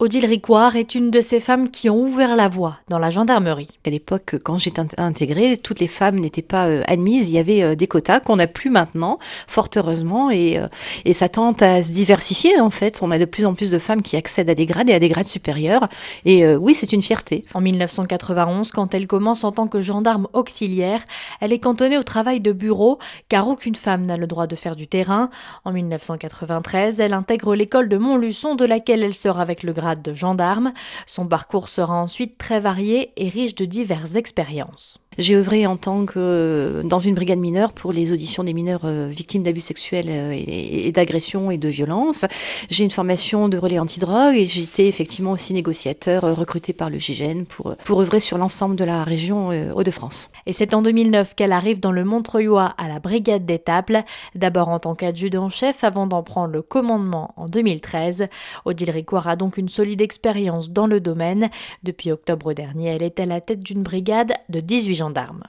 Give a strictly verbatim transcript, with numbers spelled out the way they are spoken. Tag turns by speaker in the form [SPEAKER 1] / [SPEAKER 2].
[SPEAKER 1] Odile Ricoire est une de ces femmes qui ont ouvert la voie dans la gendarmerie.
[SPEAKER 2] À l'époque, quand j'étais intégrée, toutes les femmes n'étaient pas euh, admises. Il y avait euh, des quotas qu'on n'a plus maintenant, fort heureusement, et, euh, et ça tend à se diversifier en fait. On a de plus en plus de femmes qui accèdent à des grades et à des grades supérieurs. Et euh, oui, c'est une fierté.
[SPEAKER 1] En mille neuf cent quatre-vingt-onze, quand elle commence en tant que gendarme auxiliaire, elle est cantonnée au travail de bureau, car aucune femme n'a le droit de faire du terrain. En mille neuf cent quatre-vingt-treize, elle intègre l'école de Montluçon, de laquelle elle sort avec le grade de gendarme. Son parcours sera ensuite très varié et riche de diverses expériences.
[SPEAKER 2] J'ai œuvré en tant que dans une brigade mineure pour les auditions des mineurs euh, victimes d'abus sexuels euh, et, et d'agressions et de violences. J'ai une formation de relais antidrogue et j'ai été effectivement aussi négociateur euh, recruté par le G I G N pour, pour œuvrer sur l'ensemble de la région euh, Hauts-de-France.
[SPEAKER 1] Et c'est en deux mille neuf qu'elle arrive dans le Montreuilois à la brigade d'Étaples, d'abord en tant qu'adjudant-chef avant d'en prendre le commandement en deux mille treize. Odile Ricoire a donc une solide expérience dans le domaine. Depuis octobre dernier, elle est à la tête d'une brigade de dix-huit gendarmes.